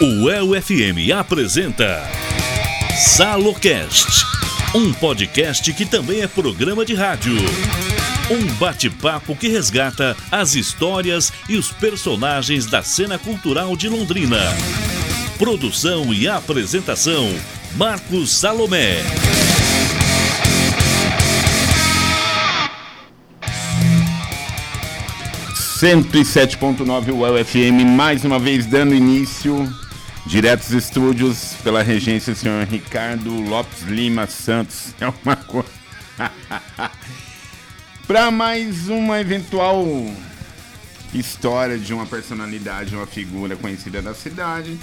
O UEL-FM apresenta Salocast, um podcast que também é programa de rádio. Um bate-papo que resgata as histórias e os personagens da cena cultural de Londrina. Produção e apresentação, Marcos Salomé. (107.9) UEL-FM, mais uma vez dando início, diretos estúdios, pela regência do senhor Ricardo Lopes Lima Santos. É uma coisa. Para mais uma eventual história de uma personalidade, uma figura conhecida da cidade.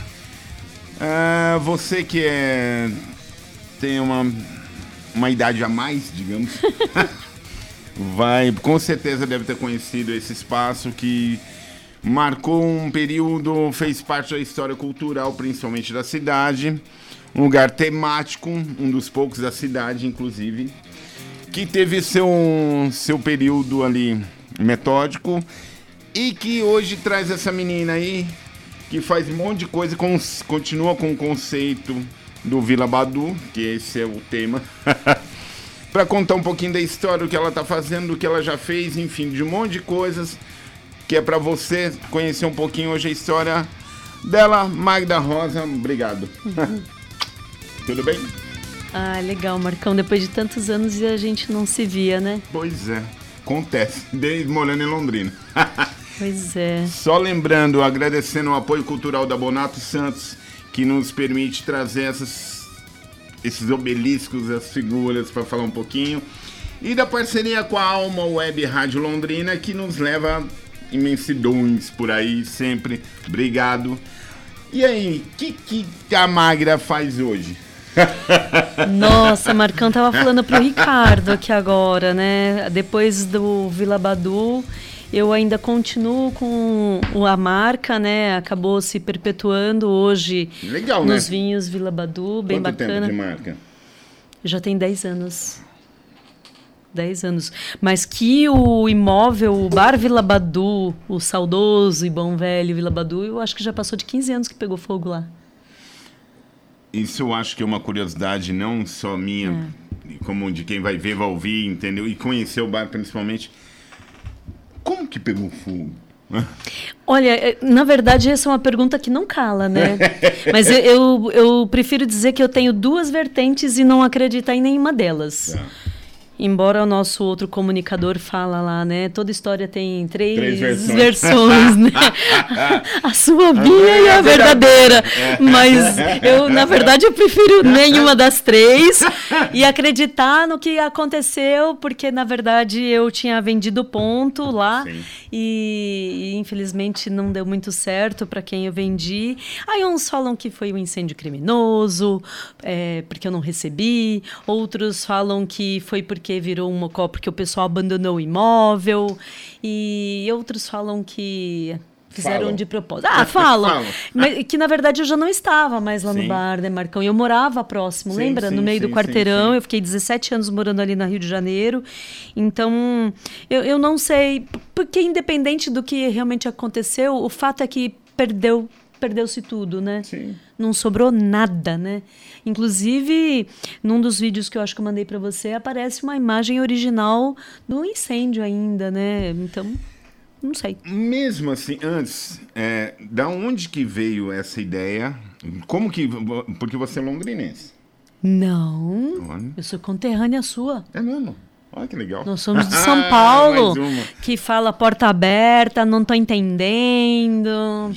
Você que tem uma idade a mais, digamos, com certeza deve ter conhecido esse espaço que marcou um período, fez parte da história cultural, principalmente da cidade. Um lugar temático, um dos poucos da cidade, inclusive, que teve seu período ali metódico e que hoje traz essa menina aí, que faz um monte de coisa, continua com o conceito do Vila Badu, que esse é o tema, para contar um pouquinho da história, do que ela tá fazendo, do que ela já fez, enfim, de um monte de coisas, que é para você conhecer um pouquinho hoje a história dela. Magda Rosa, obrigado. Tudo bem? Ah, legal, Marcão, depois de tantos anos e a gente não se via, né? Pois é, acontece, desde morando em Londrina. Pois é. Só lembrando, agradecendo o apoio cultural da Bonato Santos, que nos permite trazer esses obeliscos, as figuras, para falar um pouquinho. E da parceria com a Alma Web Rádio Londrina, que nos leva imensidões por aí, sempre. Obrigado. E aí, o que a Magda faz hoje? Nossa, Marcão, tava falando pro Ricardo aqui agora, né? Depois do Vila Badu, eu ainda continuo com a marca, né? Acabou se perpetuando hoje. Legal, nos né? vinhos Vila Badu, bem Quanto bacana. tempo de marca? Já tem 10 anos. 10 anos. Mas que o imóvel, o Bar Vila Badu, o saudoso e bom velho Vila Badu, eu acho que já passou de 15 anos que pegou fogo lá. Isso eu acho que é uma curiosidade não só minha, como de quem vai ver, vai ouvir, entendeu? E conhecer o bar principalmente. Como que pegou fogo? Olha, na verdade essa é uma pergunta que não cala, né? Mas eu prefiro dizer que eu tenho duas vertentes e não acreditar em nenhuma delas. Tá. Embora o nosso outro comunicador fala lá, né? Toda história tem três versões, né? A sua, minha e a verdadeira. Mas eu, na verdade, eu prefiro nenhuma das três e acreditar no que aconteceu, porque, na verdade, eu tinha vendido ponto lá. Sim. E infelizmente não deu muito certo para quem eu vendi. Aí uns falam que foi um incêndio criminoso, porque eu não recebi. Outros falam que foi porque virou um mocó porque o pessoal abandonou o imóvel, e outros falam que fizeram de propósito. Falam. Mas que na verdade eu já não estava mais lá no bar, né, Marcão? Eu morava próximo, lembra? No meio do quarteirão. Eu fiquei 17 anos morando ali na Rio de Janeiro. Então, eu não sei, porque independente do que realmente aconteceu, o fato é que perdeu-se tudo, né? Sim. Não sobrou nada, né? Inclusive, num dos vídeos que eu acho que eu mandei para você, aparece uma imagem original do incêndio ainda, né? Então, não sei. Mesmo assim, antes, da onde que veio essa ideia? Como que... Porque você é londrinense. Não, eu sou conterrânea sua. É mesmo? Olha que legal. Nós somos de São Paulo, que fala porta aberta, não tô entendendo.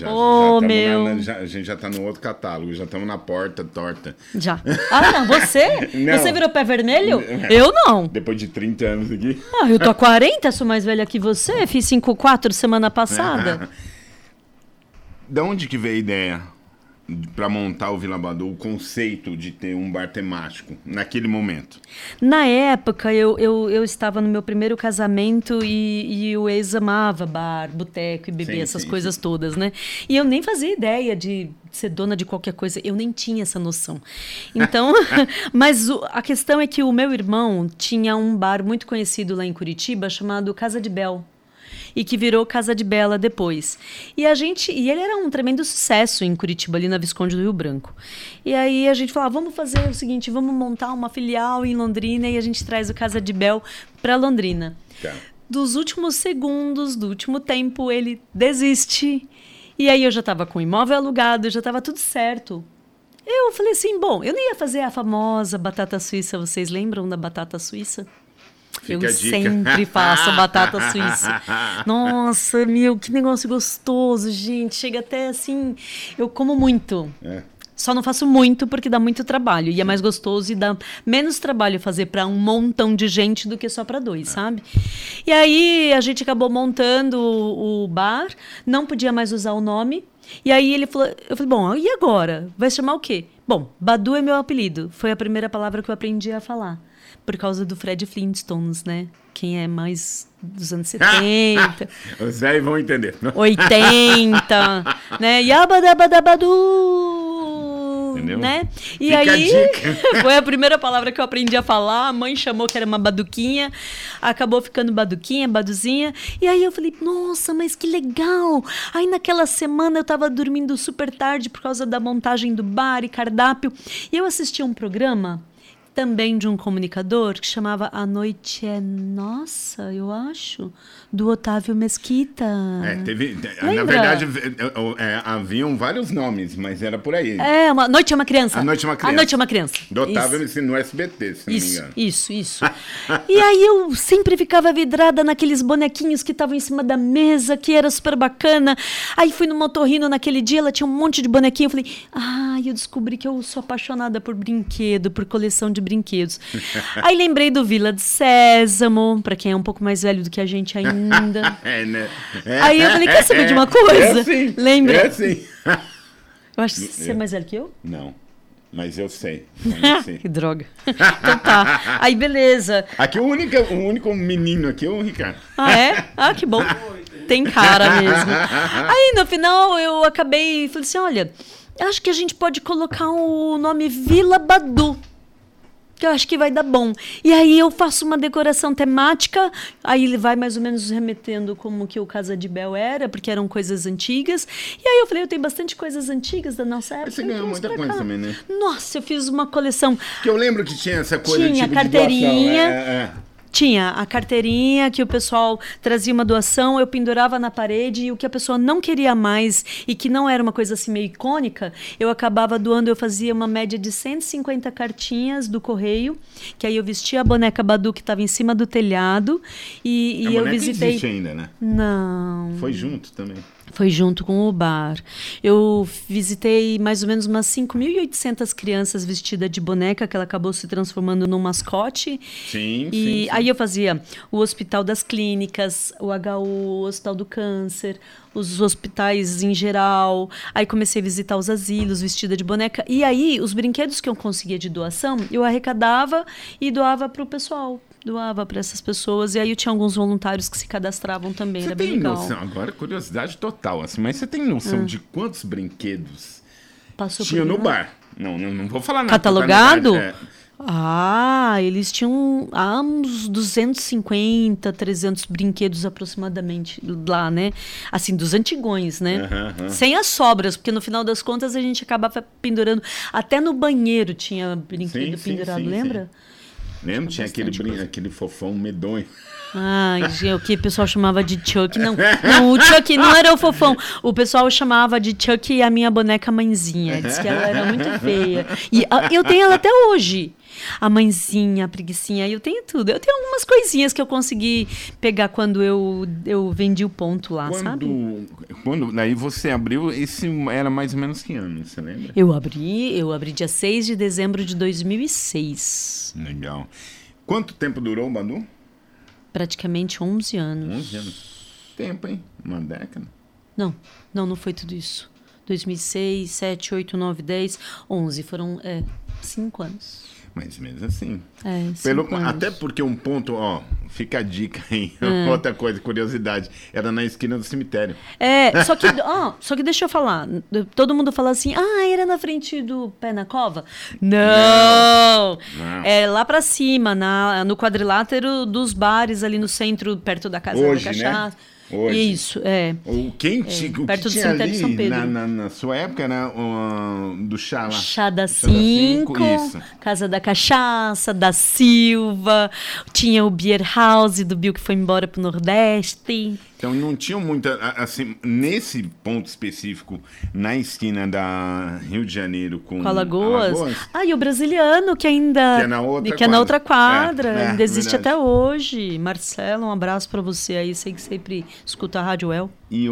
A gente já tá no outro catálogo, já estamos na porta torta. Já. Não, você? Não. Você virou pé vermelho? Eu não. Depois de 30 anos aqui. Eu tô há 40, sou mais velha que você, fiz 5-4 semana passada. Da onde que veio a ideia para montar o Vila Badu, o conceito de ter um bar temático naquele momento? Na época, eu estava no meu primeiro casamento e o ex amava bar, boteco e beber, essas coisas todas, né? E eu nem fazia ideia de ser dona de qualquer coisa, eu nem tinha essa noção. Então, mas a questão é que o meu irmão tinha um bar muito conhecido lá em Curitiba chamado Casa de Bel. e que virou Casa de Bela depois. E ele era um tremendo sucesso em Curitiba, ali na Visconde do Rio Branco. E aí a gente falava, vamos fazer o seguinte, vamos montar uma filial em Londrina e a gente traz o Casa de Bel para Londrina. Tá. Dos últimos segundos, do último tempo, ele desiste. E aí eu já estava com o imóvel alugado, já estava tudo certo. Eu falei assim, bom, eu nem ia fazer a famosa batata suíça. Vocês lembram da batata suíça? Fica eu sempre faço batata suíça. Nossa, meu, que negócio gostoso, gente. Chega até assim, eu como muito. Só não faço muito porque dá muito trabalho. E é mais gostoso e dá menos trabalho fazer para um montão de gente do que só para 2, sabe? E aí a gente acabou montando o bar, não podia mais usar o nome. E aí eu falei, bom, e agora? Vai se chamar o quê? Bom, Badu é meu apelido. Foi a primeira palavra que eu aprendi a falar. Por causa do Fred Flintstones, né? Quem é mais dos anos 70. Os velhos vão entender. 80, né? Yabadabadabadu. Entendeu? Né? E Fica aí, foi a primeira palavra que eu aprendi a falar. A mãe chamou que era uma baduquinha. Acabou ficando baduquinha, baduzinha. E aí eu falei, nossa, mas que legal. Aí naquela semana eu tava dormindo super tarde por causa da montagem do bar e cardápio. E eu assisti um programa também de um comunicador que chamava A Noite é Nossa, eu acho, do Otávio Mesquita. Na verdade, haviam vários nomes, mas era por aí. A Noite é uma Criança. A Noite é uma Criança. A Noite é uma Criança. Do Otávio no SBT, se não me engano. Isso. E aí eu sempre ficava vidrada naqueles bonequinhos que estavam em cima da mesa, que era super bacana. Aí fui no Motorrino naquele dia, ela tinha um monte de bonequinho. Eu falei, eu descobri que eu sou apaixonada por brinquedo, por coleção de brinquedos. Aí lembrei do Vila de Sésamo, pra quem é um pouco mais velho do que a gente ainda. Né? Aí eu falei, quer saber de uma coisa? Sim. Lembra? Sim. Eu acho que você é mais velho que eu? Não, mas eu sei. Que droga. Então tá. Aí beleza. Aqui o único menino aqui é o Ricardo. Ah, é? Ah, que bom. Tem cara mesmo. Aí no final eu acabei, falei assim, olha, acho que a gente pode colocar o nome Vila Badu, que eu acho que vai dar bom. E aí eu faço uma decoração temática, aí ele vai mais ou menos remetendo como que o Casa de Bel era, porque eram coisas antigas. E aí eu falei, eu tenho bastante coisas antigas da nossa época. Você ganhou muita coisa também, né? Nossa, eu fiz uma coleção. Que eu lembro que tinha essa coisa Tinha tipo carteirinha. De doação. Tinha a carteirinha que o pessoal trazia uma doação, eu pendurava na parede, e o que a pessoa não queria mais e que não era uma coisa assim meio icônica, eu acabava doando. Eu fazia uma média de 150 cartinhas do correio, que aí eu vestia a boneca Badu que estava em cima do telhado e eu visitei. Existe ainda, né? Não. Foi junto também. Foi junto com o bar. Eu visitei mais ou menos umas 5.800 crianças vestidas de boneca, que ela acabou se transformando num mascote. Sim. Aí eu fazia o Hospital das Clínicas, o HU, o Hospital do Câncer, os hospitais em geral. Aí comecei a visitar os asilos vestida de boneca. E aí, os brinquedos que eu conseguia de doação, eu arrecadava e doava para o pessoal. Doava para essas pessoas. E aí eu tinha alguns voluntários que se cadastravam também. Era bem legal. Noção, agora curiosidade total, assim, mas você tem noção de quantos brinquedos tinha no bar? Não vou falar nada. Catalogado? Eles tinham uns 250, 300 brinquedos aproximadamente lá, né? Assim, dos antigões, né? Sem as sobras, porque no final das contas a gente acabava pendurando. Até no banheiro tinha brinquedo pendurado, lembra? Lembro, tinha aquele fofão medonho. O que o pessoal chamava de Chuck. Não, o Chuck não era o fofão. O pessoal chamava de Chuck e a minha boneca mãezinha. Diz que ela era muito feia. E eu tenho ela até hoje. A mãezinha, a preguicinha, eu tenho tudo. Eu tenho algumas coisinhas que eu consegui pegar quando eu vendi o ponto lá, sabe? Quando daí você abriu, esse era mais ou menos que ano, você lembra? Eu abri dia 6 de dezembro de 2006. Legal. Quanto tempo durou o Badu? Praticamente 11 anos. 11 anos. Tempo, hein? Uma década. Não foi tudo isso. 2006, 7, 8, 9, 10, 11. Foram 5 anos. Mais ou menos assim. Anos. Até porque um ponto, fica a dica aí. Outra coisa, curiosidade. Era na esquina do cemitério. Só que deixa eu falar. Todo mundo fala assim, era na frente do Pé na Cova? Não. É lá pra cima, no quadrilátero dos bares ali no centro, perto da Casa da Cachaça. Né? Hoje. Isso, é. Perto do cemitério ali, de São Pedro. Na sua época, era do chá lá. Chá da 5, Casa da Cachaça, da Silva, tinha o Beer House do Bill que foi embora pro Nordeste. Então não tinha muita, assim, nesse ponto específico, na esquina da Rio de Janeiro com Alagoas. E o Brasiliano, que ainda... Que é na outra quadra. Ainda existe até hoje. Marcelo, um abraço pra você aí, sei que sempre escuta a Rádio El. E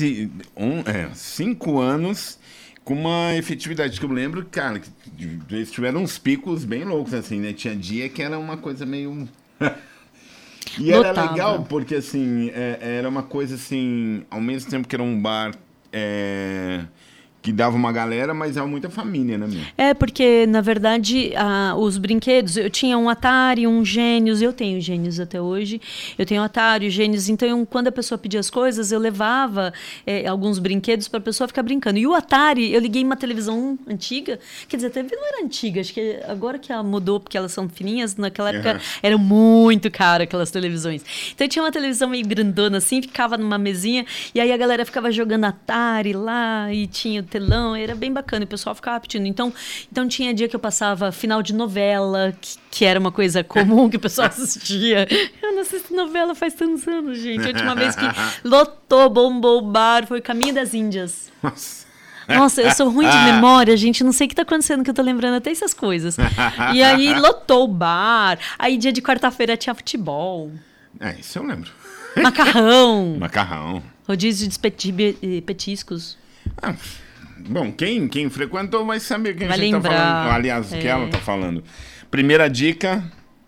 5 anos com uma efetividade que eu lembro, cara, que eles tiveram uns picos bem loucos, assim, né? Tinha dia que era uma coisa meio... E era legal porque, assim, era uma coisa, assim, ao mesmo tempo que era um bar que dava uma galera, mas era muita família, né, meu? Porque, na verdade, os brinquedos, eu tinha um Atari, um Gênios, eu tenho Gênios até hoje, eu tenho Atari, Gênios, então quando a pessoa pedia as coisas, eu levava alguns brinquedos para a pessoa ficar brincando. E o Atari, eu liguei uma televisão antiga, quer dizer, a TV não era antiga, acho que agora que ela mudou, porque elas são fininhas, naquela época era muito caro aquelas televisões. Então tinha uma televisão meio grandona assim, ficava numa mesinha, e aí a galera ficava jogando Atari lá, e tinha o telão, era bem bacana, e o pessoal ficava pedindo. Então tinha dia que eu passava final de novela, que era uma coisa comum que o pessoal assistia. Eu não assisto novela faz tantos anos, gente. A última vez que lotou, bombou o bar, foi Caminho das Índias. Nossa, eu sou ruim de memória, gente. Não sei o que tá acontecendo, que eu tô lembrando até essas coisas. E aí lotou o bar. Aí dia de quarta-feira tinha futebol. Isso eu lembro. Macarrão. Rodízio de petiscos. Bom, quem frequentou vai saber quem a gente lembrar. Tá falando. Aliás, o que ela tá falando. Primeira dica...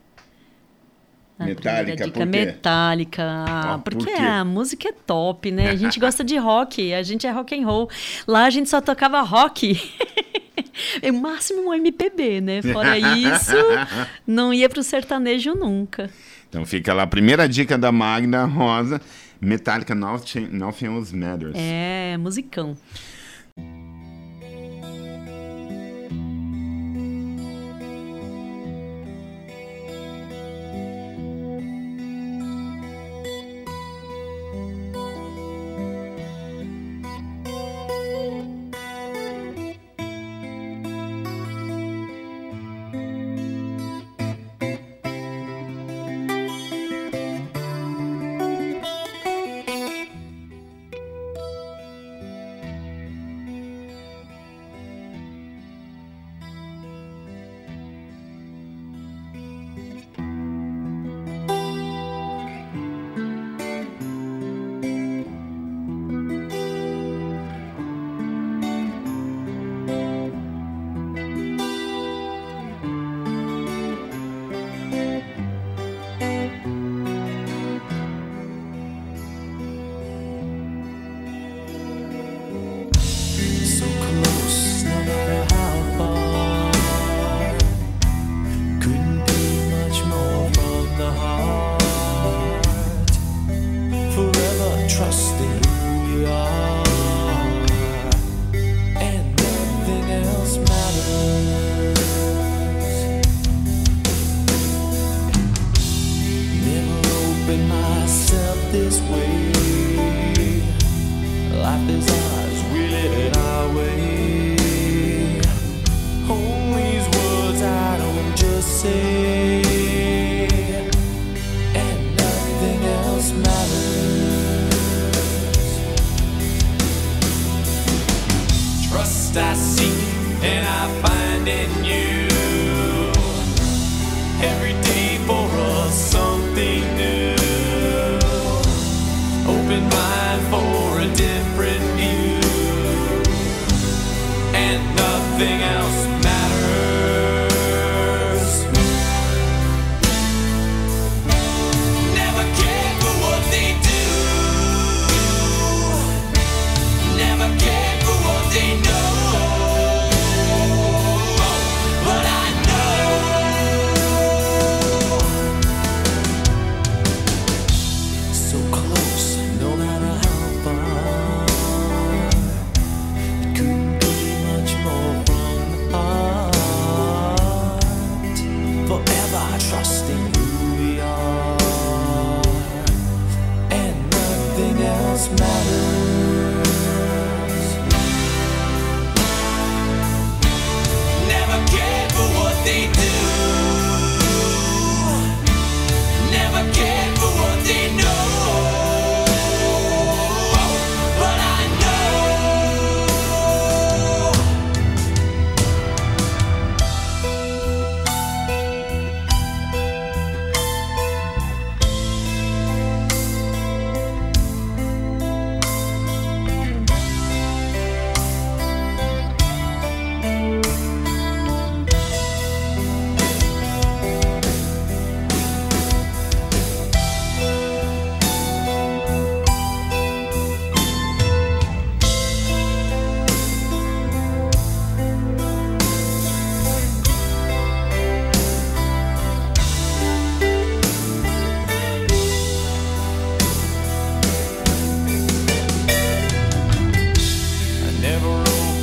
Metallica, por quê? Metallica, porque a música é top, né? A gente gosta de rock, a gente é rock and roll. Lá a gente só tocava rock. O máximo um MPB, né? Fora isso, não ia pro sertanejo nunca. Então fica lá a primeira dica da Magda Rosa, Metallica, Nothing Else Matters. Musicão.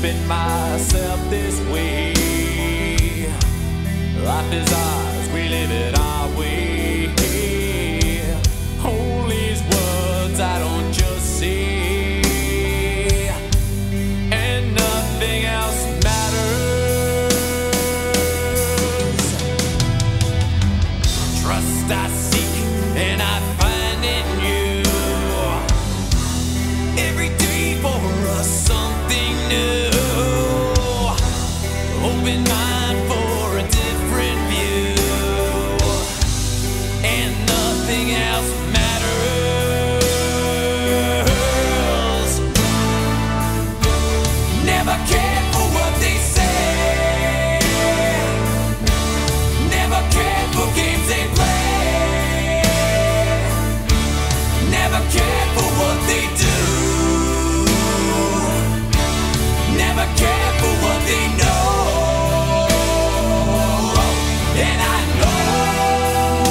keeping myself this way. Life is ours, we live it our way. Hold these words I don't just say, and nothing else matters. Trust I seek and I find in you. Every day for us something new. Open mind for a different view, and nothing else matters. Never cared for what they say, never cared for games they play, never cared for what they do, never cared for what they know. And I know,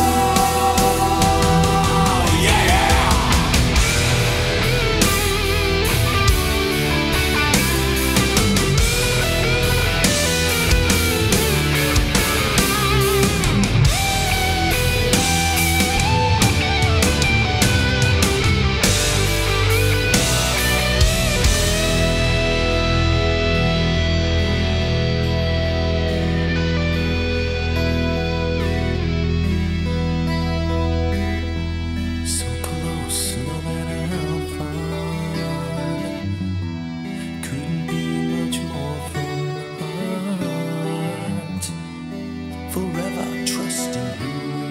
yeah. So close, no matter how far. Couldn't be much more from the heart. Forever trusting who we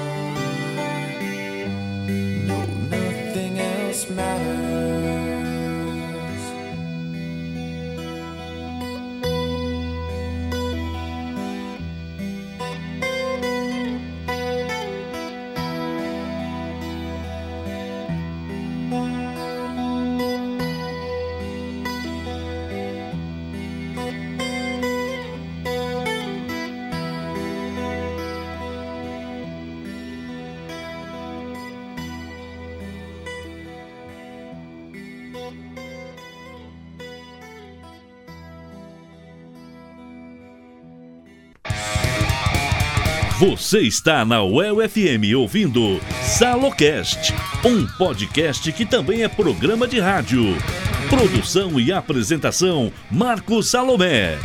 are. No, nothing else matters. Você está na UEL FM ouvindo Salocast, um podcast que também é programa de rádio. Produção e apresentação, Marcos Salomé.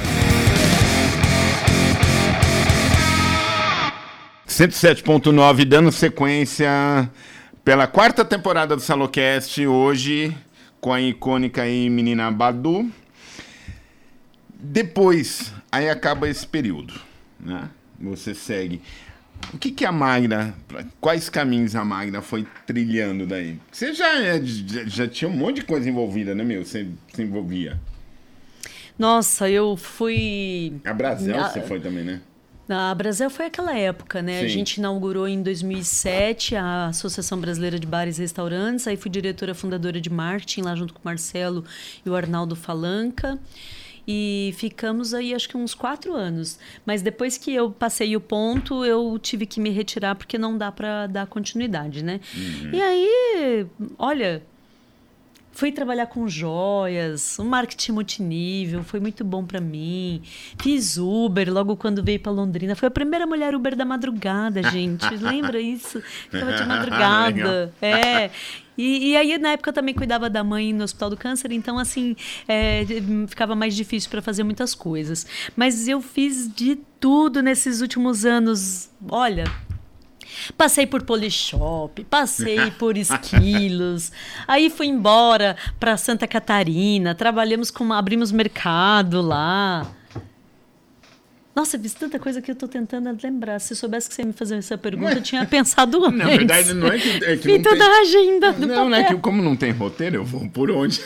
107.9, dando sequência pela quarta temporada do Salocast, hoje com a icônica aí menina Badu. Depois, aí acaba esse período, né? Você segue. O que a Magda, quais caminhos a Magda foi trilhando daí? Você já tinha um monte de coisa envolvida, né, meu? Você se envolvia. Nossa, eu fui... A Brasel você foi também, né? A Brasel foi aquela época, né? Sim. A gente inaugurou em 2007 a Associação Brasileira de Bares e Restaurantes, aí fui diretora fundadora de marketing lá junto com o Marcelo e o Arnaldo Falanca. E ficamos aí acho que uns 4 anos. Mas depois que eu passei o ponto, eu tive que me retirar porque não dá para dar continuidade, né? Uhum. E aí, olha, fui trabalhar com joias, um marketing multinível, foi muito bom para mim. Fiz Uber logo quando veio para Londrina. Foi a primeira mulher Uber da madrugada, gente. Lembra isso? Ficava de madrugada. É. E aí, na época, eu também cuidava da mãe no Hospital do Câncer, então, assim, ficava mais difícil para fazer muitas coisas. Mas eu fiz de tudo nesses últimos anos. Olha, passei por Polishop, passei por Esquilos, aí fui embora para Santa Catarina, abrimos mercado lá. Nossa, eu fiz tanta coisa que eu tô tentando lembrar. Se eu soubesse que você ia me fazer essa pergunta, eu tinha pensado antes. Na verdade, não é que vi não toda a agenda do Não, papel. não é que como não tem roteiro, eu vou por onde.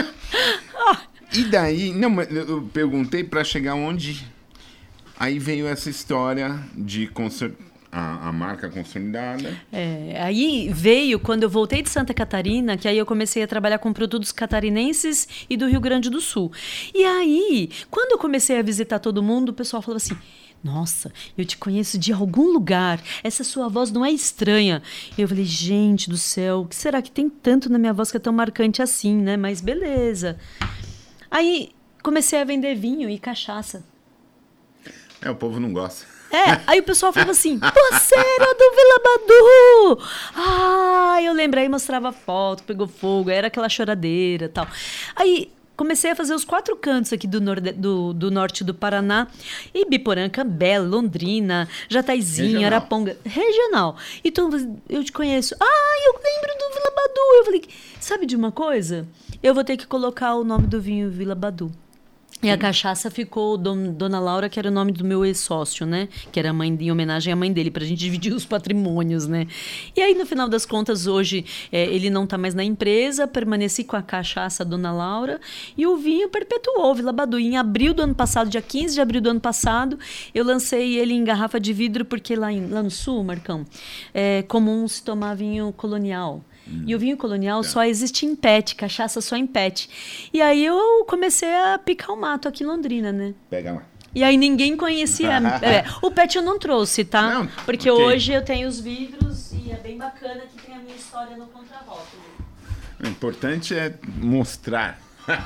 E daí, não, mas eu perguntei para chegar onde. Aí veio essa história de a marca consolidada. Aí veio quando eu voltei de Santa Catarina, que aí eu comecei a trabalhar com produtos catarinenses e do Rio Grande do Sul. E aí, quando eu comecei a visitar todo mundo, o pessoal falava assim: nossa, eu te conheço de algum lugar, essa sua voz não é estranha. E eu falei: gente do céu, o que será que tem tanto na minha voz que é tão marcante assim, né? Mas beleza. Aí comecei a vender vinho e cachaça. O povo não gosta. Aí o pessoal falava assim, você era do Vila Badu! Ah, eu lembrei, mostrava foto, pegou fogo, era aquela choradeira e tal. Aí comecei a fazer os 4 cantos aqui do norte do Paraná, Ibiporã, Cambé, Londrina, Jataizinho, Regional. Araponga, regional. Então, eu te conheço. Eu lembro do Vila Badu. Eu falei, sabe de uma coisa? Eu vou ter que colocar o nome do vinho Vila Badu. E a cachaça ficou Dona Laura, que era o nome do meu ex-sócio, né? Que era em homenagem à mãe dele, pra gente dividir os patrimônios, né? E aí, no final das contas, hoje, ele não tá mais na empresa, permaneci com a cachaça Dona Laura, e o vinho perpetuou, Vila Badu. Em abril do ano passado, dia 15 de abril do ano passado, eu lancei ele em garrafa de vidro, porque lá no sul, Marcão, é comum se tomar vinho colonial. E o vinho colonial só existe em PET, cachaça só em PET. E aí eu comecei a picar o mato aqui em Londrina, né? Pega lá. E aí ninguém conhecia. O PET eu não trouxe, tá? Não, porque ok. hoje eu tenho os vidros e é bem bacana que tem a minha história no contrarótulo. O importante é mostrar.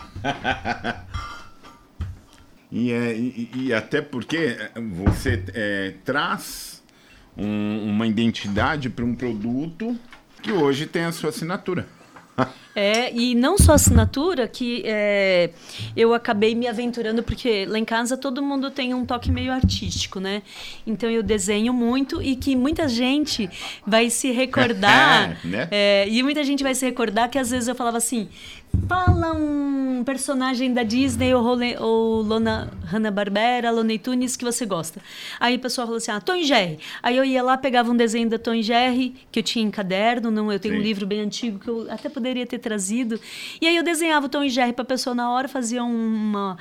E até porque você traz uma identidade para um produto que hoje tem a sua assinatura. E não só assinatura, que eu acabei me aventurando, porque lá em casa todo mundo tem um toque meio artístico, né? Então eu desenho muito e que muita gente vai se recordar. Né? E muita gente vai se recordar que às vezes eu falava assim: fala um personagem da Disney ou Hanna-Barbera, Looney Tunes que você gosta. Aí o pessoal falou assim, Tom e Jerry. Aí eu ia lá, pegava um desenho da Tom e Jerry, que eu tinha em caderno, eu tenho um livro bem antigo que eu até poderia ter trazido. E aí eu desenhava o Tom e Jerry para a pessoa na hora, fazia uma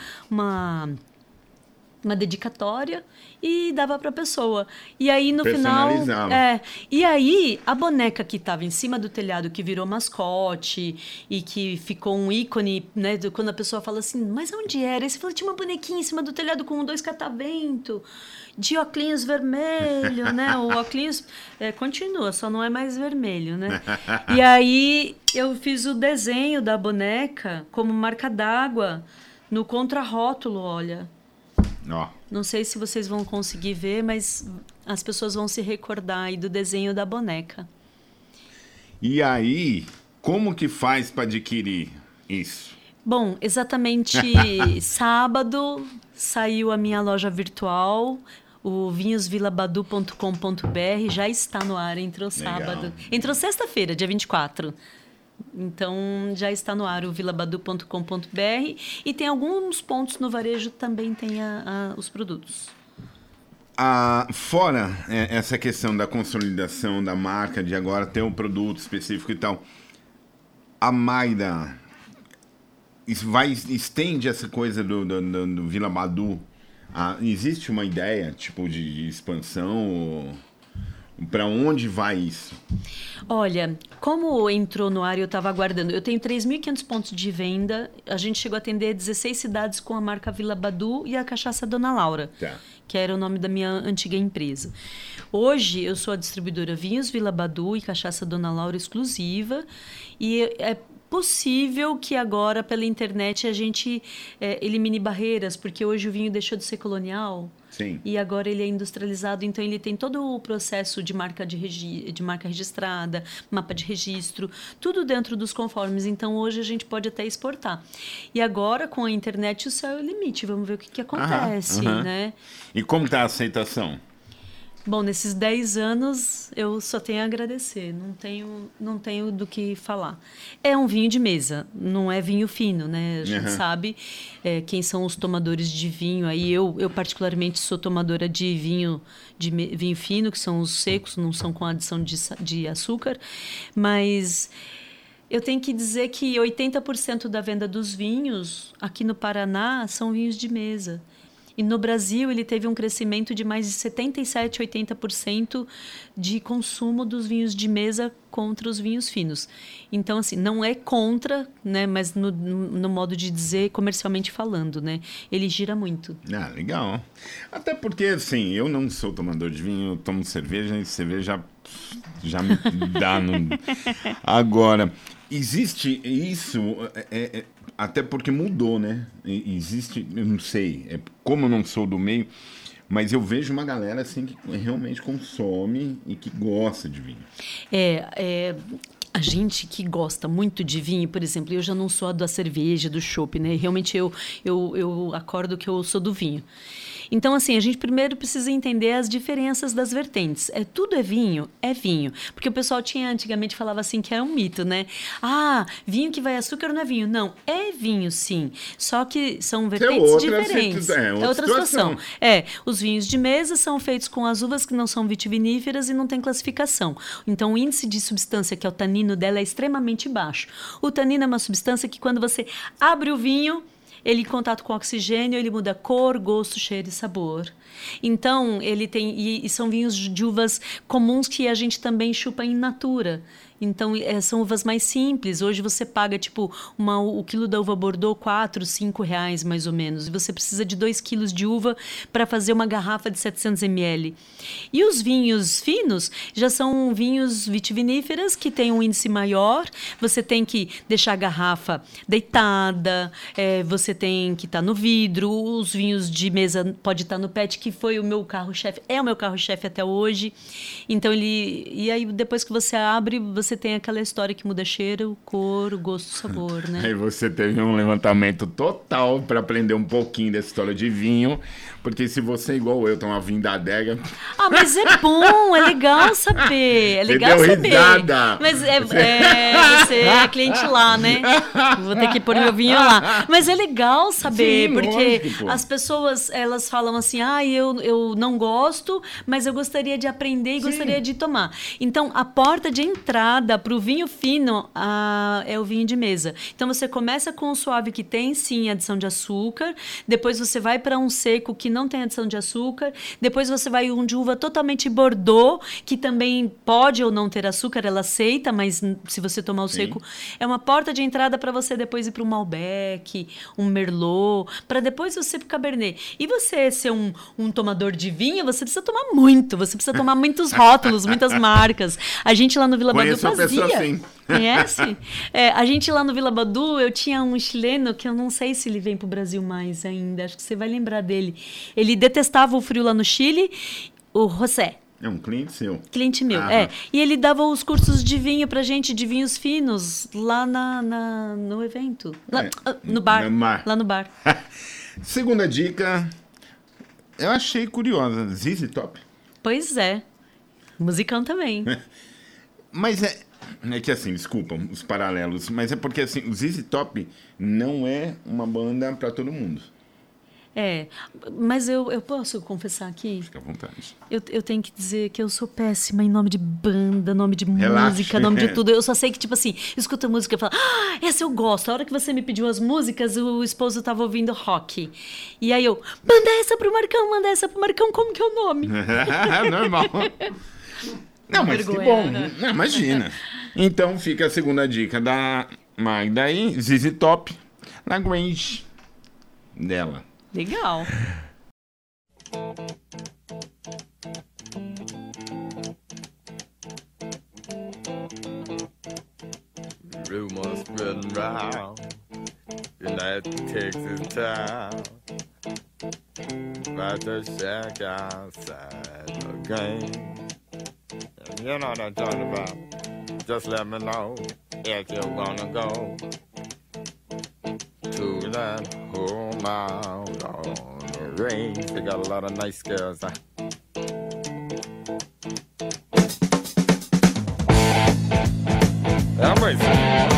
dedicatória e dava para a pessoa. E aí, no final... E aí, a boneca que estava em cima do telhado, que virou mascote e que ficou um ícone, né? Quando a pessoa fala assim, mas onde era? Aí você fala, tinha uma bonequinha em cima do telhado com 2 catavento, de óculos vermelho, né? O óculos continua, só não é mais vermelho, né? E aí, eu fiz o desenho da boneca como marca d'água no contrarótulo, olha. Não sei se vocês vão conseguir ver, mas as pessoas vão se recordar aí do desenho da boneca. E aí, como que faz para adquirir isso? Bom, exatamente sábado saiu a minha loja virtual, o vinhosvilabadu.com.br, já está no ar, entrou sábado. Entrou sexta-feira, dia 24. Então, já está no ar o vilabadu.com.br e tem alguns pontos no varejo também tem os produtos. Fora essa questão da consolidação da marca, de agora ter um produto específico e tal, a Mayra estende essa coisa do Vila Badu? Existe uma ideia tipo de expansão? Para onde vai isso? Olha, como entrou no ar e eu estava aguardando, eu tenho 3.500 pontos de venda, a gente chegou a atender 16 cidades com a marca Vila Badu e a cachaça Dona Laura, que era o nome da minha antiga empresa. Hoje eu sou a distribuidora Vinhos Vila Badu e cachaça Dona Laura exclusiva, e é possível que agora pela internet a gente elimine barreiras, porque hoje o vinho deixou de ser colonial. Sim. E agora ele é industrializado, então ele tem todo o processo de marca de marca registrada, mapa de registro, tudo dentro dos conformes. Então hoje a gente pode até exportar. E agora com a internet o céu é o limite. Vamos ver o que acontece, né? E como está a aceitação? Bom, nesses 10 anos eu só tenho a agradecer, não tenho do que falar. É um vinho de mesa, não é vinho fino, né? A gente sabe quem são os tomadores de vinho. Aí eu particularmente sou tomadora de vinho fino, que são os secos, não são com adição de açúcar, mas eu tenho que dizer que 80% da venda dos vinhos aqui no Paraná são vinhos de mesa. E no Brasil ele teve um crescimento de mais de 77%, 80% de consumo dos vinhos de mesa contra os vinhos finos. Então, assim, não é contra, né? Mas no modo de dizer, comercialmente falando, né? Ele gira muito. Ah, legal. Até porque, assim, eu não sou tomador de vinho, eu tomo cerveja e cerveja já me dá. Agora, existe isso, até porque mudou, né? Existe, eu não sei, como eu não sou do meio, mas eu vejo uma galera assim que realmente consome e que gosta de vinho. A gente que gosta muito de vinho, por exemplo, eu já não sou a da cerveja, do chopp, né? Realmente eu acordo que eu sou do vinho. Então, assim, a gente primeiro precisa entender as diferenças das vertentes. Tudo é vinho? É vinho. Porque o pessoal antigamente falava assim que era um mito, né? Ah, vinho que vai açúcar não é vinho. Não, é vinho, sim. Só que são vertentes diferentes. É outra situação. Os vinhos de mesa são feitos com as uvas que não são vitiviníferas e não tem classificação. Então, o índice de substância, que é o tanino dela, é extremamente baixo. O tanino é uma substância que, quando você abre o vinho, ele, em contato com o oxigênio, ele muda cor, gosto, cheiro e sabor. Então, ele tem... E são vinhos de uvas comuns que a gente também chupa in natura. Então, são uvas mais simples. Hoje você paga, tipo, o quilo da uva Bordeaux, R$4, R$5, mais ou menos. E você precisa de 2 quilos de uva para fazer uma garrafa de 700 ml. E os vinhos finos já são vinhos vitiviníferas que têm um índice maior. Você tem que deixar a garrafa deitada, você tem que estar no vidro. Os vinhos de mesa pode estar no PET, que foi o meu carro-chefe. É o meu carro-chefe até hoje. Então, E aí, depois que você abre, você tem aquela história que muda cheiro, cor, gosto, sabor, né? Aí você teve um levantamento total para aprender um pouquinho dessa história de vinho, porque se você, igual eu, tomar vinho da adega... Ah, mas é bom, é legal saber, é legal você deu saber. Risada. Mas você é cliente lá, né? Vou ter que pôr meu vinho lá. Mas é legal saber, Sim, porque lógico. as pessoas, elas falam assim, eu não gosto, mas eu gostaria de aprender e gostaria de tomar. Então, a porta de entrada para o vinho fino é o vinho de mesa. Então, você começa com o suave, que tem, sim, adição de açúcar. Depois, você vai para um seco que não tem adição de açúcar. Depois, você vai um de uva totalmente Bordeaux, que também pode ou não ter açúcar, ela aceita, mas se você tomar o seco, é uma porta de entrada para você depois ir para um Malbec, um Merlot, para depois você ir para o Cabernet. E você ser um tomador de vinho, você precisa tomar muito. Você precisa tomar muitos rótulos, muitas marcas. A gente lá no Vila Badu fazia. Assim. Conhece? A gente lá no Vila Badu, eu tinha um chileno que eu não sei se ele vem pro Brasil mais ainda. Acho que você vai lembrar dele. Ele detestava o frio lá no Chile. O José. É um cliente seu. Cliente meu, E ele dava os cursos de vinho pra gente, de vinhos finos, lá no evento. Lá, no bar. Lá no bar. Segunda dica, eu achei curiosa. ZZ Top. Pois é. Musicão também. Mas é que assim, desculpa os paralelos, mas é porque assim, o ZZ Top não é uma banda pra todo mundo. Mas eu posso confessar aqui? Fica à vontade. Eu tenho que dizer que eu sou péssima em nome de banda, nome de Relaxa. música, nome de tudo. Eu só sei que, tipo assim, escuto a música e falo, essa eu gosto. A hora que você me pediu as músicas, o esposo tava ouvindo rock. E aí eu, manda essa pro Marcão, como que é o nome? Normal. Não, mas vergonha, que bom. né? Não, imagina. Então fica a segunda dica da Magda aí, ZZ Top, na Grange dela. Legal. Rumors spreading round in that Texas town about the shack outside the game. You know what I'm talking about. Just let me know if you're gonna go to that home out on the range. They got a lot of nice girls. I'm racing.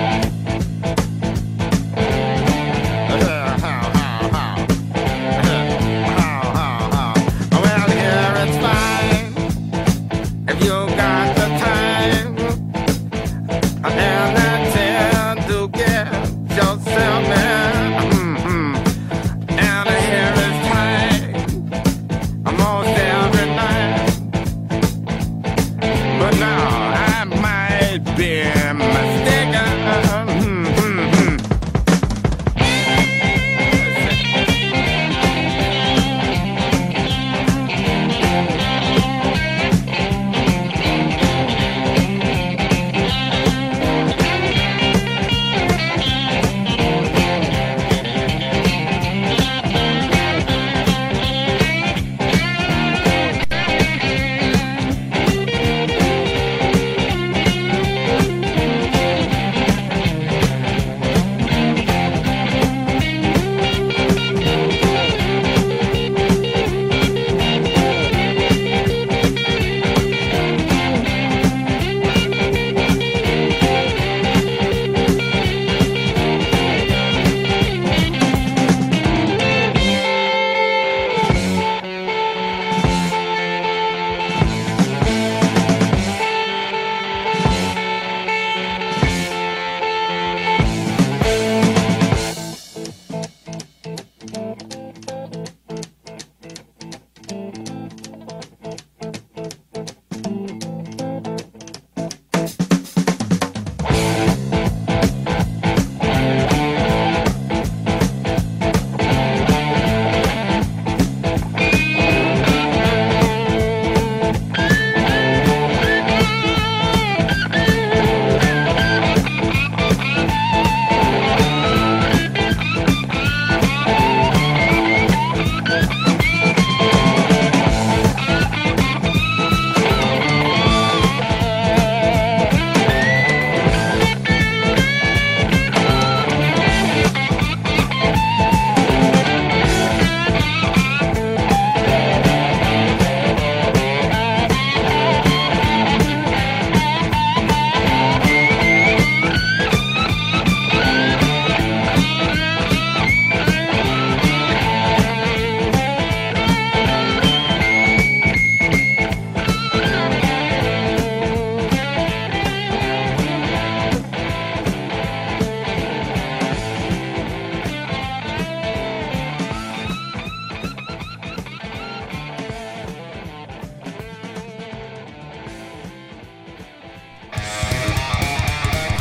Well, here it's fine if you got the time and the time to get yourself in. And here it's time almost every night. But now I might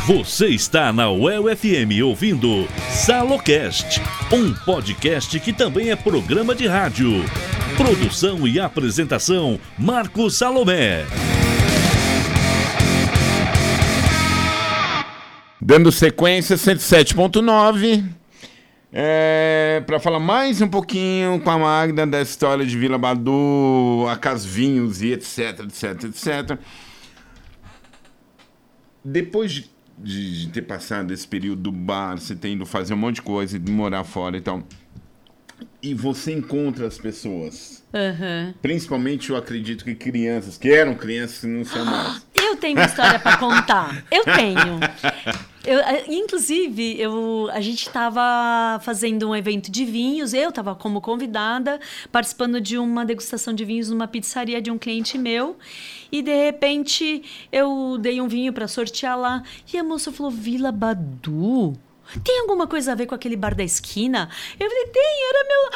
Você está na UEL FM ouvindo Salocast, um podcast que também é programa de rádio. Produção e apresentação, Marcos Salomé. Dando sequência, 107.9, para falar mais um pouquinho com a Magda da história de Vila Badu, a Casvinhos e etc. Depois de ter passado esse período do bar, você tendo fazer um monte de coisa, de morar fora e tal, e você encontra as pessoas, principalmente eu acredito que crianças, que eram crianças que não são mais. Eu tenho uma história para contar. Eu tenho. Inclusive, a gente estava fazendo um evento de vinhos, eu estava como convidada, participando de uma degustação de vinhos numa pizzaria de um cliente meu, e de repente eu dei um vinho para sortear lá, e a moça falou, Vila Badu? Tem alguma coisa a ver com aquele bar da esquina? Eu falei, tem, era meu...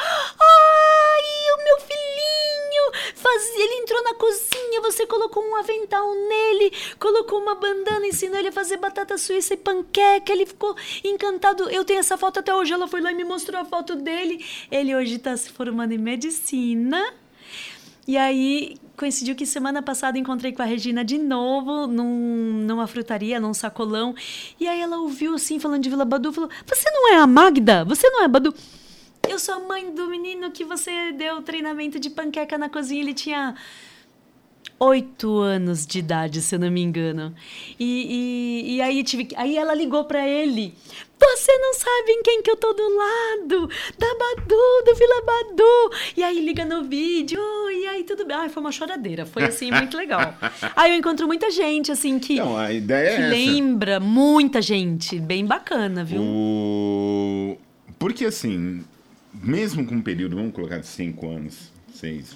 Ai, o meu filhinho! Ele entrou na cozinha, você colocou um avental nele, colocou uma bandana, ensinou ele a fazer batata suíça e panqueca, ele ficou encantado. Eu tenho essa foto até hoje, ela foi lá e me mostrou a foto dele. Ele hoje está se formando em medicina. E aí, coincidiu que semana passada encontrei com a Regina de novo, numa frutaria, num sacolão. E aí ela ouviu, assim, falando de Vila Badu, falou, você não é a Magda? Você não é a Badu? Eu sou a mãe do menino que você deu treinamento de panqueca na cozinha. Ele tinha 8 anos de idade, se eu não me engano. E aí ela ligou pra ele. Você não sabe em quem que eu tô do lado? Da Badu, do Vila Badu. E aí liga no vídeo, e aí tudo bem. Ai, foi uma choradeira, foi assim, muito legal. Aí eu encontro muita gente, assim, que, Não, a ideia é essa. Lembra, muita gente, bem bacana, viu? Porque assim, mesmo com um período, vamos colocar de 5 anos, 6,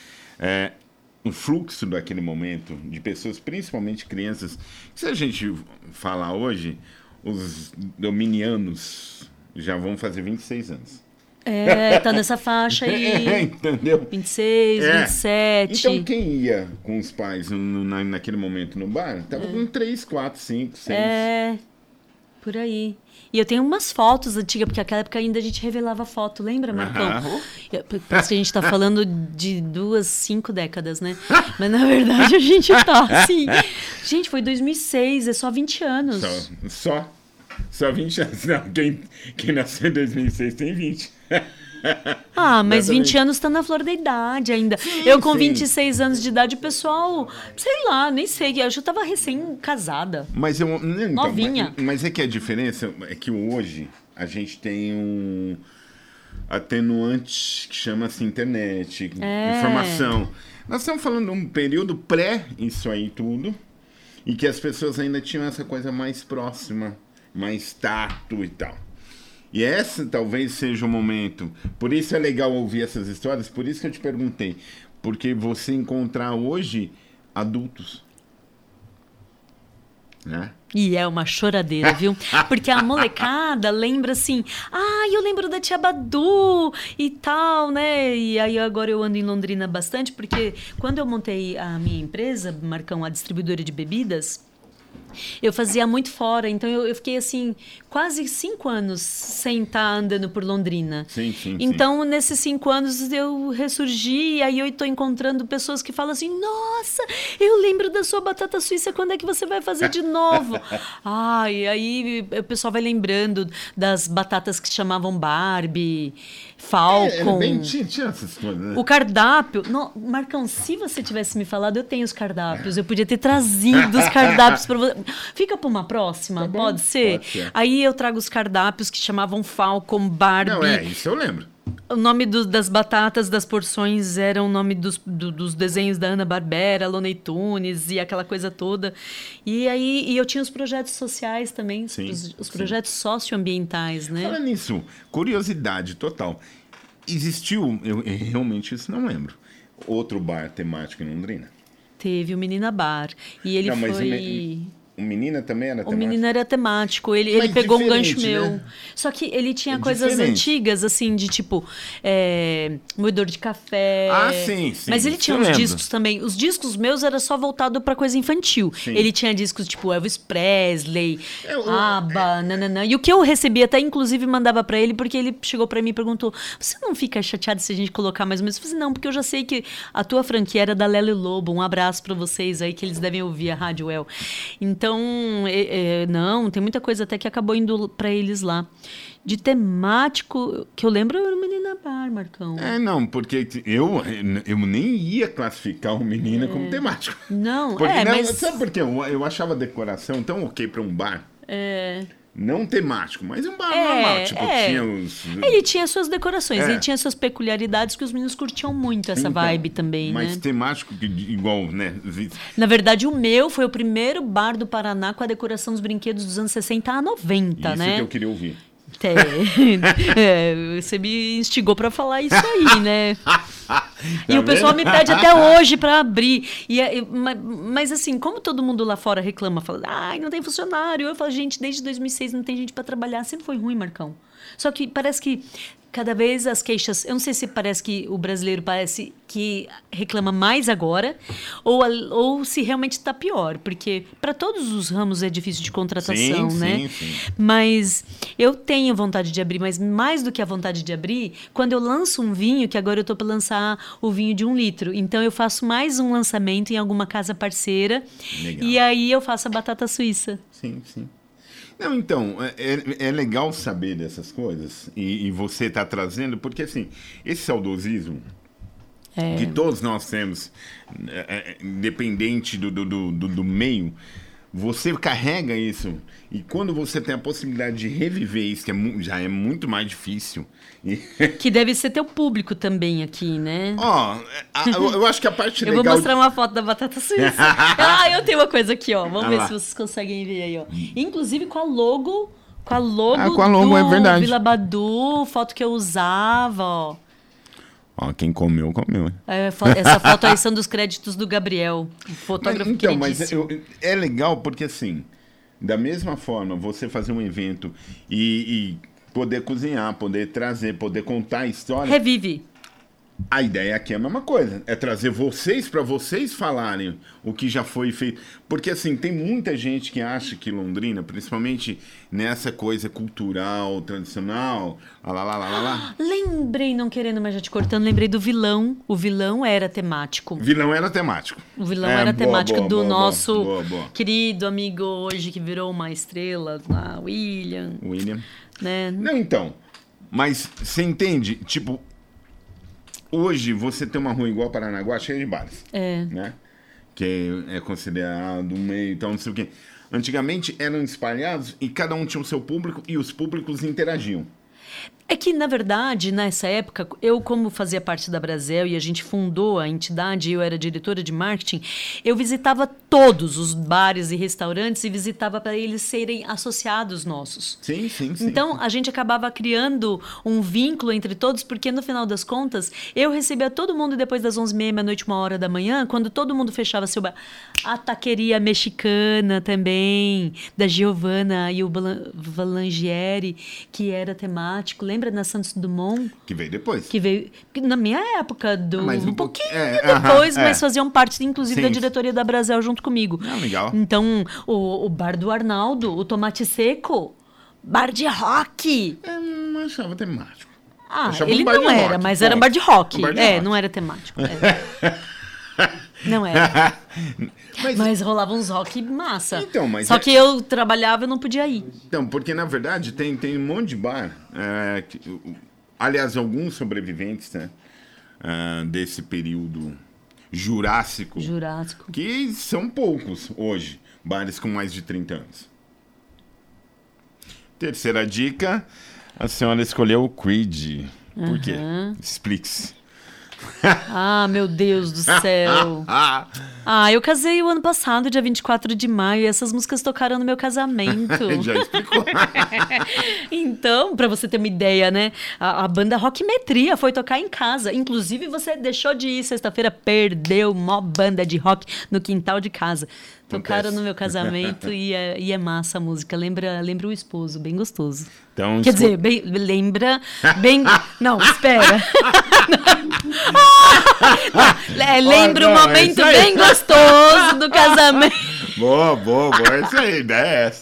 o fluxo daquele momento de pessoas, principalmente crianças, se a gente falar hoje, os dominianos já vão fazer 26 anos. Tá nessa faixa aí. Entendeu? 26, 27. Então quem ia com os pais naquele momento no bar, tava com 3, 4, 5, 6. Por aí. E eu tenho umas fotos antigas, porque naquela época ainda a gente revelava foto, lembra, Marcão? Parece que a gente tá falando de 5 décadas, né? Mas na verdade a gente tá assim. Gente, foi 2006, é só 20 anos. Só 20 anos. Não, quem nasceu em 2006 tem 20. Mas Exatamente. 20 anos tá na flor da idade ainda. Eu com 26 anos de idade, o pessoal, sei lá, nem sei, eu já tava recém-casada. Mas Novinha. Mas é que a diferença é que hoje a gente tem um atenuante que chama-se internet, informação. Nós estamos falando de um período pré isso aí tudo, e que as pessoas ainda tinham essa coisa mais próxima, mais tato e tal. E esse talvez seja o momento. Por isso é legal ouvir essas histórias, por isso que eu te perguntei. Porque você encontrar hoje adultos, né? E é uma choradeira, viu? Porque a molecada lembra assim, eu lembro da tia Badu e tal, né? E aí agora eu ando em Londrina bastante, porque quando eu montei a minha empresa, Marcão, a distribuidora de bebidas, eu fazia muito fora, então eu fiquei assim, quase 5 anos sem estar andando por Londrina. Sim. Então, nesses 5 anos eu ressurgi, e aí eu estou encontrando pessoas que falam assim, nossa, eu lembro da sua batata suíça, quando é que você vai fazer de novo? E aí o pessoal vai lembrando das batatas que chamavam Barbie, Falcon. Tinha essas coisas, né? O cardápio... Marcão, se você tivesse me falado, eu tenho os cardápios. Eu podia ter trazido os cardápios para você. Fica para uma próxima, Tá bom, pode ser? pode ser. Aí eu trago os cardápios que chamavam Falcon, Barbie. Não, isso eu lembro. O nome das batatas, das porções, era o nome dos desenhos da Hanna-Barbera, Looney Tunes e aquela coisa toda. E aí eu tinha os projetos sociais também, os projetos socioambientais, né? Fala nisso, curiosidade total. Existiu, eu realmente isso não lembro, outro bar temático em Londrina? Teve o Menina Bar. E ele Não, mas foi... O Menina também era O temático? Menino era temático, ele Mas pegou um diferente, gancho meu. né? Só que ele tinha É coisas diferente. antigas, assim, de tipo, moedor de café. Ah, sim, sim, Mas ele isso tinha eu uns lembro. discos também. Os discos meus era só voltado pra coisa infantil. Sim. Ele tinha discos tipo Elvis Presley, Eu- ABBA, nananã. E o que eu recebi até, inclusive, mandava pra ele, porque ele chegou pra mim e perguntou: você não fica chateado se a gente colocar mais ou menos? Eu falei assim, não, porque eu já sei que a tua franquia era da Lelo e Lobo. Um abraço pra vocês aí, que eles devem ouvir a Rádio El. Então, não, tem muita coisa até que acabou indo pra eles lá. De temático, que eu lembro, era o Menina Bar, Marcão. Não, porque eu nem ia classificar o Menina como temático. Não, Porque mas... Sabe por quê? Eu achava a decoração tão ok pra um bar. Não temático, mas um bar normal. Tipo, tinha os... Ele tinha suas decorações, ele tinha suas peculiaridades que os meninos curtiam muito essa Então, vibe também, mas né? temático, igual, né? Na verdade, o meu foi o primeiro bar do Paraná com a decoração dos brinquedos dos anos 60 a 90, Isso né? que eu queria ouvir. Você me instigou pra falar isso aí, né? E Tá o pessoal vendo? me pede até hoje pra abrir. Mas assim, como todo mundo lá fora reclama, fala, ai, não tem funcionário. Eu falo, gente, desde 2006 não tem gente pra trabalhar. Sempre foi ruim, Marcão. Só que parece que cada vez as queixas... Eu não sei se parece que o brasileiro parece que reclama mais agora ou se realmente está pior. Porque para todos os ramos é difícil de contratação, Sim, né? sim. Mas eu tenho vontade de abrir, mas mais do que a vontade de abrir, quando eu lanço um vinho, que agora eu estou para lançar o vinho de 1 litro. Então eu faço mais um lançamento em alguma casa parceira. Legal. E aí eu faço a batata suíça. Sim, sim. Não, então, é legal saber dessas coisas e você tá trazendo, porque assim, esse saudosismo que todos nós temos, independente do meio, você carrega isso e quando você tem a possibilidade de reviver isso, que já é muito mais difícil. Que deve ser teu público também aqui, né? Eu acho que a parte Eu legal... vou mostrar uma foto da batata suíça. Eu tenho uma coisa aqui, ó. Vamos Ah ver lá. se vocês conseguem ver aí, ó. Inclusive com a logo com a logo do é verdade. Vila Badu, foto que eu usava, ó. Ó, quem comeu, comeu. Essa foto aí são dos créditos do Gabriel, fotógrafo Mas queridíssimo. é legal porque, assim, da mesma forma, você fazer um evento e poder cozinhar, poder trazer, poder contar a história. Revive. A ideia aqui é a mesma coisa. É trazer vocês para vocês falarem o que já foi feito. Porque, assim, tem muita gente que acha que Londrina, principalmente nessa coisa cultural, tradicional, lá. Lembrei, não querendo, mas já te cortando, lembrei do vilão. O vilão era temático. Vilão era temático. O vilão era temático do nosso boa. querido amigo hoje que virou uma estrela, lá, William. Né? Não, então. Mas você entende? Tipo, hoje você tem uma rua igual a Paranaguá cheia de bares. Né? Que é considerado um meio e tal, não sei o quê. Antigamente eram espalhados e cada um tinha o seu público e os públicos interagiam. É que, na verdade, nessa época, eu, como fazia parte da Brasel e a gente fundou a entidade, eu era diretora de marketing, eu visitava todos os bares e restaurantes e visitava para eles serem associados nossos. Sim. Então, a gente acabava criando um vínculo entre todos, porque, no final das contas, eu recebia todo mundo depois das 11h30, meia-noite, 1h da manhã, quando todo mundo fechava seu bar. A taqueria mexicana também, da Giovanna e o Valangieri, que era temático. Lembra na Santos Dumont? Que veio depois. Que veio na minha época, Mas um pouquinho pouquinho, depois, mas faziam parte, inclusive, Sim. da diretoria da Brasel junto comigo. Legal. Então, o bar do Arnaldo, o Tomate Seco, bar de rock. Eu não achava temático. Ah, Achava ele um bar de não era, rock, mas ponto. era um bar de rock. Um bar de rock. Não era temático. Não era. Mas rolava uns rock massa. Então, mas Só que eu trabalhava e não podia ir. Então, porque na verdade tem um monte de bar. Aliás, alguns sobreviventes, né, desse período Jurássico. Que são poucos hoje, bares com mais de 30 anos. Terceira dica, a senhora escolheu o Creed. Por quê? Explique-se. Ah, meu Deus do céu. Eu casei o ano passado, dia 24 de maio, e essas músicas tocaram no meu casamento. Já explicou. Então, pra você ter uma ideia, né? A banda Rockmetria foi tocar em casa. Inclusive, você deixou de ir sexta-feira, perdeu uma banda de rock no quintal de casa. Tocaram no meu casamento e é massa a música. Lembra o esposo, bem gostoso. Então, Quer dizer, lembra bem... Não, espera. Lembra um momento bem gostoso do casamento. Boa. Essa aí, a ideia é essa.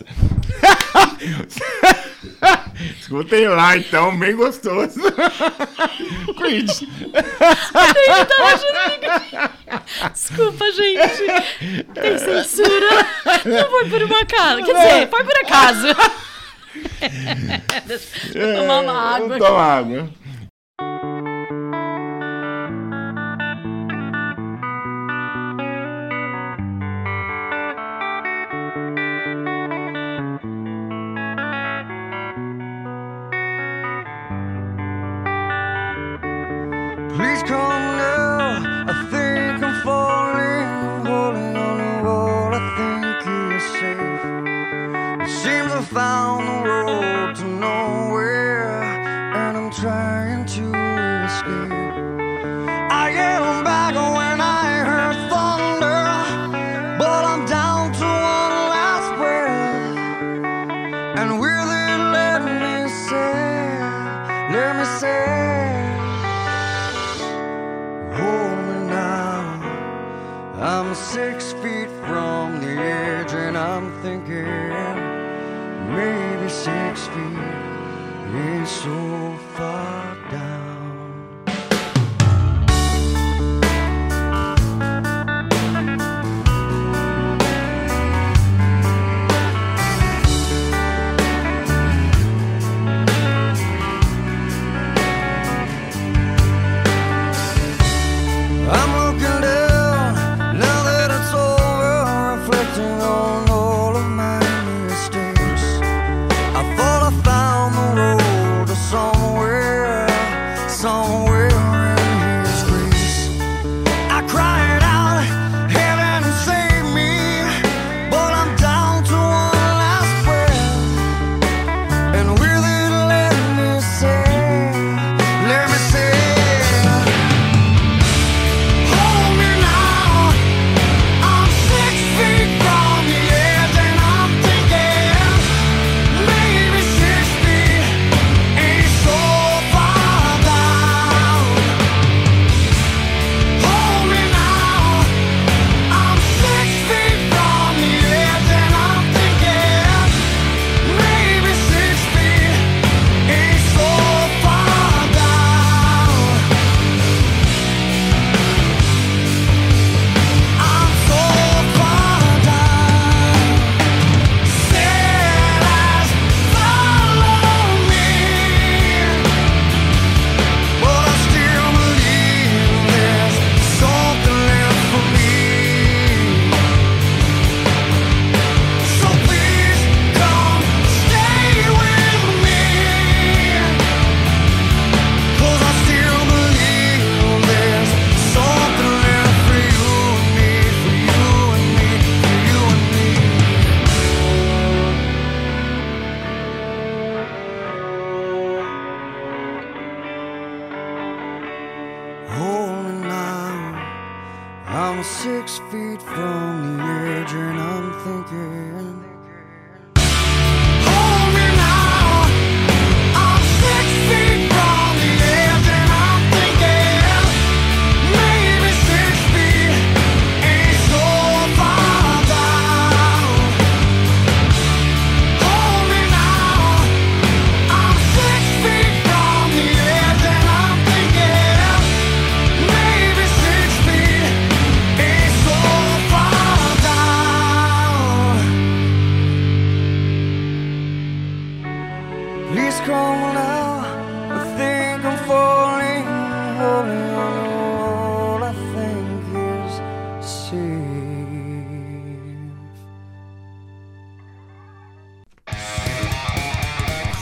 Escutem lá, então, bem gostoso. Creed. Desculpa, gente. Tem censura. Não foi por uma casa. Quer dizer, foi por acaso. Vou tomar uma água. Vou tomar água. Please come now, I think I'm falling, holding on the wall, I think you're safe. It seems I found the road to nowhere, and I'm trying to escape. I get back when I heard thunder, but I'm down to one last breath, and with it let me say, I'm 6 feet from the edge and I'm thinking maybe 6 feet ain't so far down. I'm 6 feet from the edge and I'm thinking, hold me now. I'm 6 feet from the edge and I'm thinking, maybe 6 feet ain't so far down. Hold me now. I'm 6 feet from the edge and I'm thinking, maybe 6 feet. 6 feet.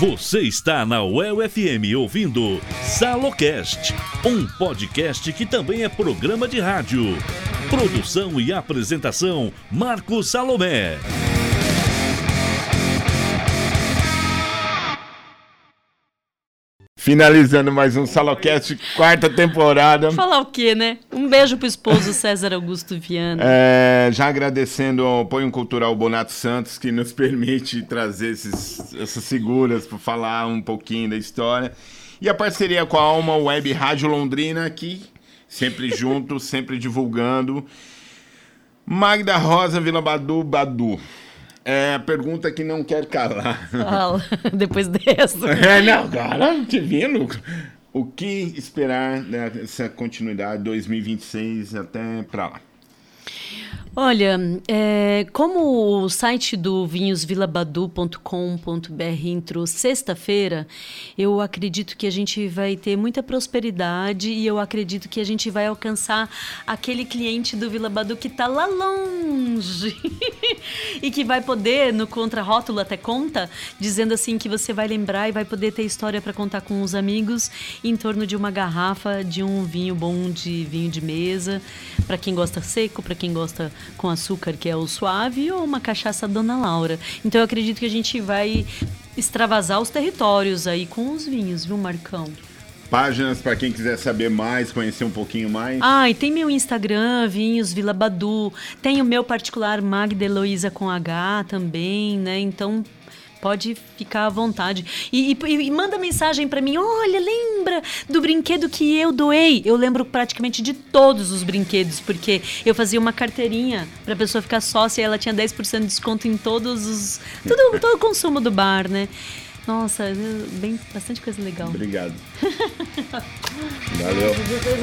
Você está na UEL FM ouvindo Salocast, um podcast que também é programa de rádio. Produção e apresentação, Marcos Salomé. Finalizando mais um Salocast, 4ª temporada. Falar o quê, né? Um beijo pro esposo César Augusto Viana. Já agradecendo ao Apoio Cultural Bonato Santos, que nos permite trazer essas figuras para falar um pouquinho da história. E a parceria com a Alma Web Rádio Londrina aqui, sempre junto, sempre divulgando. Magda Rosa Vila Badu. É a pergunta que não quer calar. Fala, depois dessa. Não, cara, te vindo. O que esperar dessa continuidade 2026 até pra lá? Olha, como o site do vinhosvilabadu.com.br entrou sexta-feira, eu acredito que a gente vai ter muita prosperidade e eu acredito que a gente vai alcançar aquele cliente do Vila Badu que está lá longe e que vai poder, no contrarótulo até conta, dizendo assim que você vai lembrar e vai poder ter história para contar com os amigos em torno de uma garrafa de um vinho bom, de vinho de mesa, para quem gosta seco, para quem gosta com açúcar, que é o suave, ou uma cachaça Dona Laura. Então eu acredito que a gente vai extravasar os territórios aí com os vinhos, viu, Marcão? Páginas para quem quiser saber mais, conhecer um pouquinho mais. E tem meu Instagram, Vinhos Vila Badu, tem o meu particular Magda Heloísa com H também, né? Então pode ficar à vontade. E manda mensagem pra mim. Olha, lembra do brinquedo que eu doei? Eu lembro praticamente de todos os brinquedos, porque eu fazia uma carteirinha pra pessoa ficar sócia e ela tinha 10% de desconto em todos os... todo o consumo do bar, né? Nossa, bastante coisa legal. Obrigado. Valeu.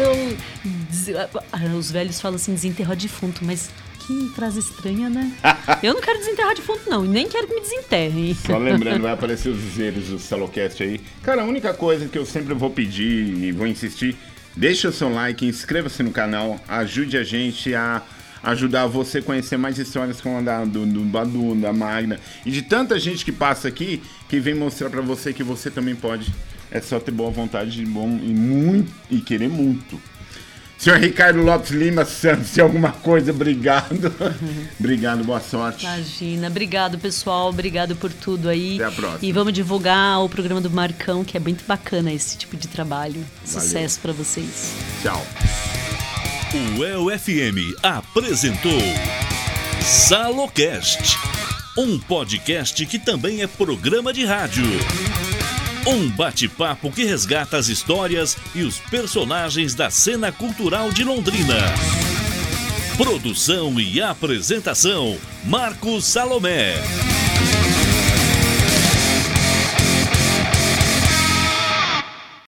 Os velhos falam assim, desenterrar defunto, mas... Que frase estranha, né? Eu não quero desenterrar defunto, não. E nem quero que me desenterrem. Só lembrando, vai aparecer os dizeres do Salocast aí. Cara, a única coisa que eu sempre vou pedir e vou insistir, deixa o seu like, inscreva-se no canal, ajude a gente a ajudar você a conhecer mais histórias como a do Badu, da Magna e de tanta gente que passa aqui, que vem mostrar pra você que você também pode. É só ter boa vontade e querer muito. Senhor Ricardo Lopes Lima Santos, se alguma coisa, obrigado. Obrigado, boa sorte. Imagina, obrigado pessoal, obrigado por tudo aí. Até a próxima. E vamos divulgar o programa do Marcão, que é muito bacana esse tipo de trabalho. Sucesso para vocês. Tchau. O UEL FM apresentou Salocast, um podcast que também é programa de rádio. Um bate-papo que resgata as histórias e os personagens da cena cultural de Londrina. Produção e apresentação, Marcos Salomé.